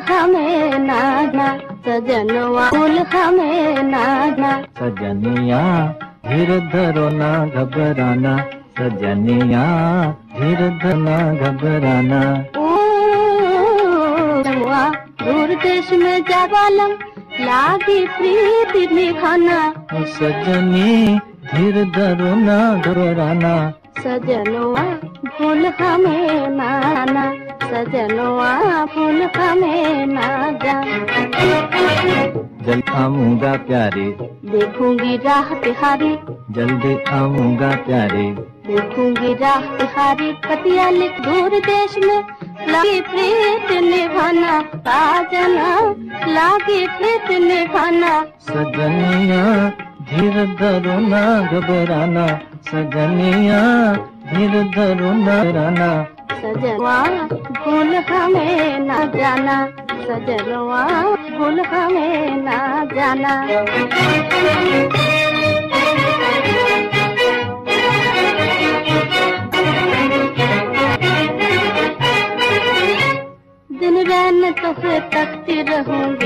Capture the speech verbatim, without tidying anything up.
हमें नाना, सजनवा भूल हमें नाना। सजनिया धीर धरो ना घबराना, सजनिया धीर धरो ना घबराना। ओ दूर देश में जाबालम लागी प्रीति निभाना, सजनी धीर धरो ना घबराना। सजनवा भूल हमें नाना, सजनवा भूल हमें ना जाना। जल्द आऊंगा प्यारे, देखूंगी राह तिहारी, जल्दी आऊंगा प्यारे, देखूंगी राह तिहारी। पतिया लिख दूर देश में लागी प्रीत निभाना, साजना लागी प्रीत निभाना। सजनिया धीर धरो ना घबराना, सजनिया धीर धरो ना घबराना। सजनवा भूल हमें ना जाना, सजनवा भूल हमें ना जाना। दिन रैन तुझे तकती रहूंगी,